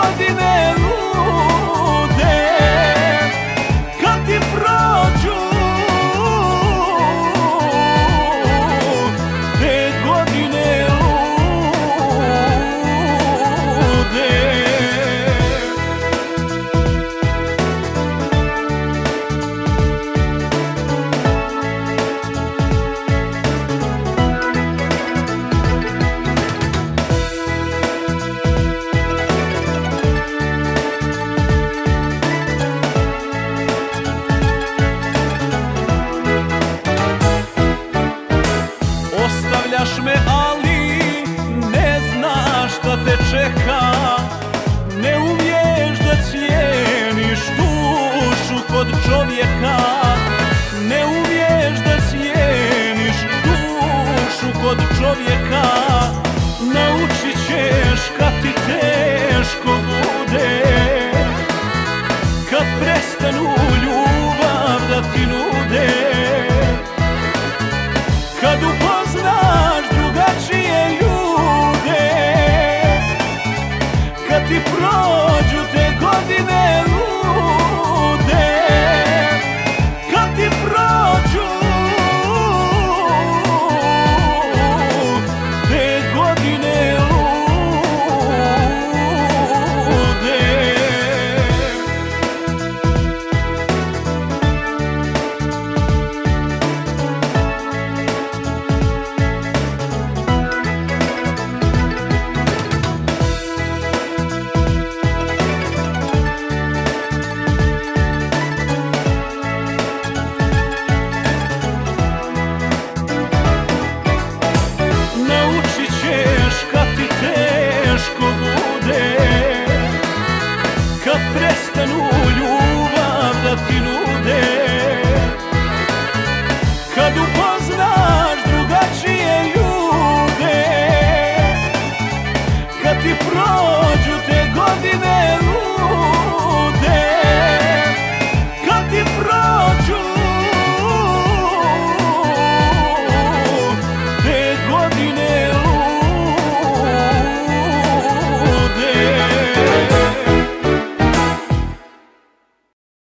godine lude, kad ti prođu te godine lude. Ostavljaš me, ali ne znaš šta te čeka. Ne umiješ da cijeniš dušu kod čovjeka. Ne umiješ da cijeniš dušu kod čovjeka. Naučit ćeš kad ti teško bude, kad prestanu ljubav da ti nude, kad upoznaš drugačije ljude, kad ti prođu te godine lude, kad ti prođu te godine lude. Kad prestanu ljubav da ti nude, kad